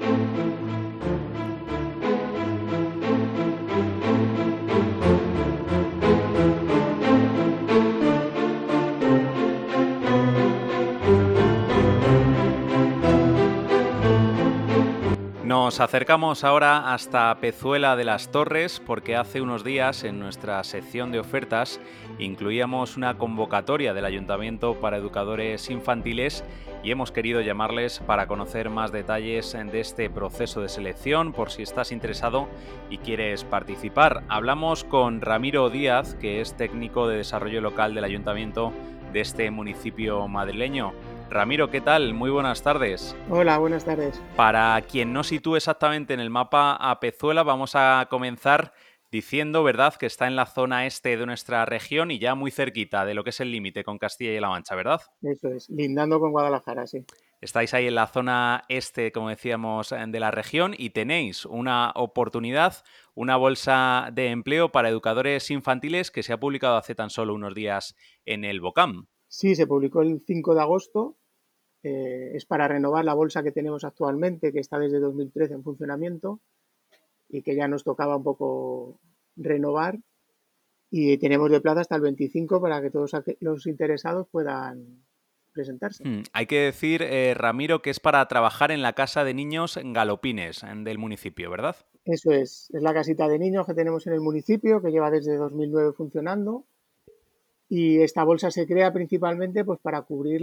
Nos acercamos ahora hasta Pezuela de las Torres porque hace unos días en nuestra sección de ofertas incluíamos una convocatoria del Ayuntamiento para educadores infantiles y hemos querido llamarles para conocer más detalles de este proceso de selección por si estás interesado y quieres participar. Hablamos con Ramiro Díaz, que es técnico de desarrollo local del Ayuntamiento de este municipio madrileño. Ramiro, ¿qué tal? Muy buenas tardes. Hola, buenas tardes. Para quien no sitúe exactamente en el mapa a Pezuela, vamos a comenzar diciendo, ¿verdad?, que está en la zona este de nuestra región y ya muy cerquita de lo que es el límite con Castilla y La Mancha, ¿verdad? Eso es, lindando con Guadalajara, sí. Estáis ahí en la zona este, como decíamos, de la región y tenéis una oportunidad, una bolsa de empleo para educadores infantiles que se ha publicado hace tan solo unos días en el BOCAM. Sí, se publicó el 5 de agosto. Es para renovar la bolsa que tenemos actualmente, que está desde 2013 en funcionamiento y que ya nos tocaba un poco renovar. Y tenemos de plazo hasta el 25 para que todos los interesados puedan presentarse. Hay que decir, Ramiro, que es para trabajar en la Casa de Niños Galopines del municipio, ¿verdad? Eso es la casita de niños que tenemos en el municipio, que lleva desde 2009 funcionando. Y esta bolsa se crea principalmente pues, para cubrir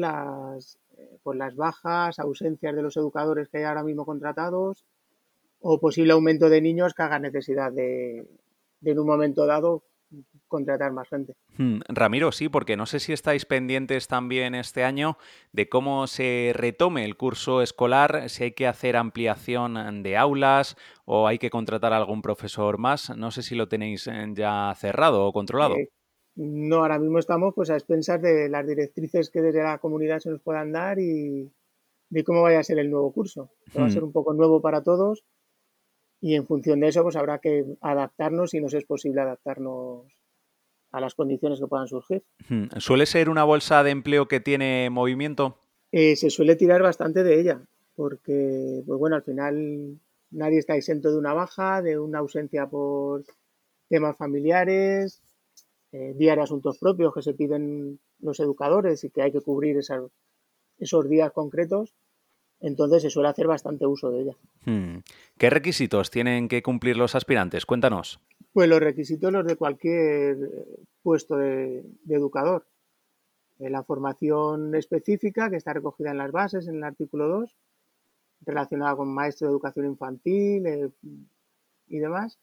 las bajas, ausencias de los educadores que hay ahora mismo contratados o posible aumento de niños que hagan necesidad de en un momento dado contratar más gente. Ramiro, sí, porque no sé si estáis pendientes también este año de cómo se retome el curso escolar, si hay que hacer ampliación de aulas o hay que contratar a algún profesor más. No sé si lo tenéis ya cerrado o controlado. Eh, no, ahora mismo estamos pues a expensas de las directrices que desde la comunidad se nos puedan dar y de cómo vaya a ser el nuevo curso, que va a Hmm. ser un poco nuevo para todos y en función de eso pues habrá que adaptarnos si nos es posible adaptarnos a las condiciones que puedan surgir. ¿Suele ser una bolsa de empleo que tiene movimiento? Se suele tirar bastante de ella, porque, pues bueno, al final nadie está exento de una baja, de una ausencia por temas familiares, días de asuntos propios que se piden los educadores y que hay que cubrir esos días concretos, entonces se suele hacer bastante uso de ella. Hmm. ¿Qué requisitos tienen que cumplir los aspirantes? Cuéntanos. Pues los requisitos los de cualquier puesto de educador. La formación específica que está recogida en las bases, en el artículo 2, relacionada con maestro de educación infantil y demás.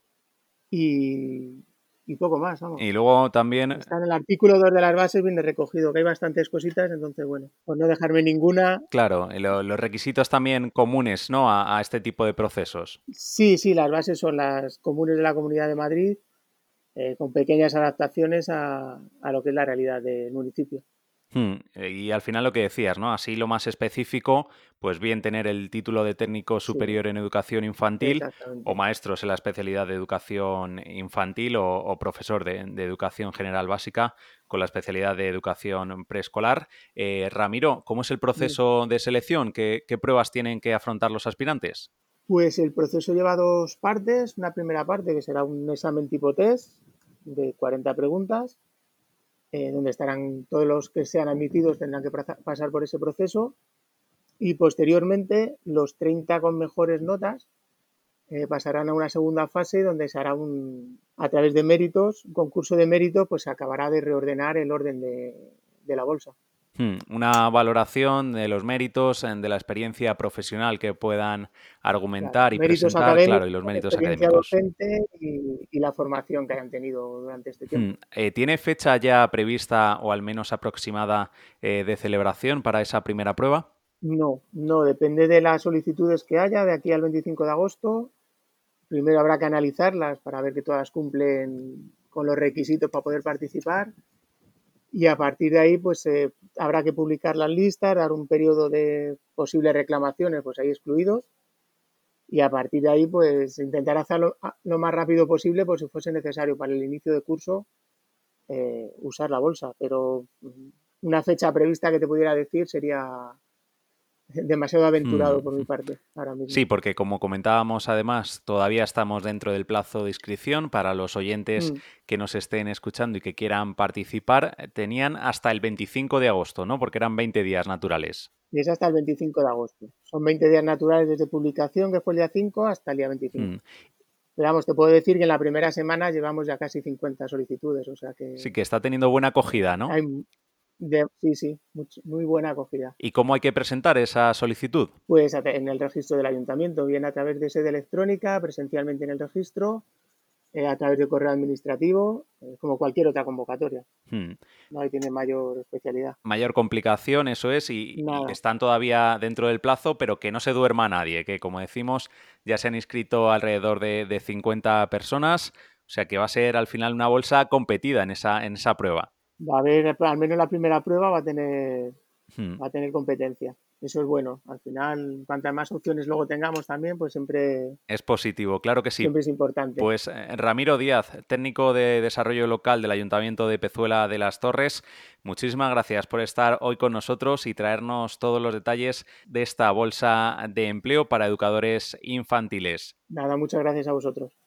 Y poco más, vamos. Y luego también, Está en el artículo 2 de las bases, viene recogido, que hay bastantes cositas, entonces, bueno, por no dejarme ninguna. claro, los requisitos también comunes, ¿no? A este tipo de procesos. Sí, sí, las bases son las comunes de la Comunidad de Madrid, con pequeñas adaptaciones a lo que es la realidad del municipio. Y al final lo que decías, ¿no? Así lo más específico, pues bien tener el título de técnico Sí, superior en educación infantil o exactamente. maestros en la especialidad de educación infantil o profesor de educación general básica con la especialidad de educación preescolar. Ramiro, ¿cómo es el proceso de selección? ¿Qué pruebas tienen que afrontar los aspirantes? Pues el proceso lleva dos partes. Una primera parte que será un examen tipo test de 40 preguntas, donde estarán todos los que sean admitidos tendrán que pasar por ese proceso y posteriormente los 30 con mejores notas pasarán a una segunda fase donde se hará a través de méritos, un concurso de mérito, pues se acabará de reordenar el orden de la bolsa. Una valoración de los méritos, de la experiencia profesional que puedan Claro, argumentar y méritos presentar, claro, y académicos, los méritos experiencia académicos. docente y la formación que hayan tenido durante este tiempo. ¿Tiene fecha ya prevista o al menos aproximada de celebración para esa primera prueba? No, no, depende de las solicitudes que haya de aquí al 25 de agosto. Primero habrá que analizarlas para ver que todas cumplen con los requisitos para poder participar y a partir de ahí pues habrá que publicar las listas, dar un periodo de posibles reclamaciones, pues ahí excluidos y a partir de ahí pues intentar hacerlo lo más rápido posible por si fuese necesario para el inicio de curso usar la bolsa, pero una fecha prevista que te pudiera decir sería demasiado aventurado por mi Mm. parte ahora Sí, mismo. porque como comentábamos además, todavía estamos dentro del plazo de inscripción para los oyentes Mm. que nos estén escuchando y que quieran participar. Tenían hasta el 25 de agosto, ¿no? Porque eran 20 días naturales. Y es hasta el 25 de agosto. Son 20 días naturales desde publicación, que fue el día 5, hasta el día 25. Mm. Pero vamos, te puedo decir que en la primera semana llevamos ya casi 50 solicitudes, o sea Sí, que que está teniendo buena acogida, ¿no? hay sí, sí, muy buena acogida. ¿Y cómo hay que presentar esa solicitud? Pues en el registro del ayuntamiento, bien a través de sede electrónica, presencialmente en el registro, a través de correo administrativo, como cualquier otra convocatoria. Mm. No hay tiene mayor especialidad. Mayor complicación, eso es, y Nada, están todavía dentro del plazo, pero que no se duerma nadie, que como decimos, ya se han inscrito alrededor de 50 personas, o sea que va a ser al final una bolsa competida en esa prueba. va a haber, al menos la primera prueba Mm. va a tener competencia. Eso es bueno. Al final, cuantas más opciones luego tengamos también, pues Es positivo, claro que sí. siempre es importante. Pues Ramiro Díaz, técnico de desarrollo local del Ayuntamiento de Pezuela de las Torres, muchísimas gracias por estar hoy con nosotros y traernos todos los detalles de esta bolsa de empleo para educadores infantiles. Nada, muchas gracias a vosotros.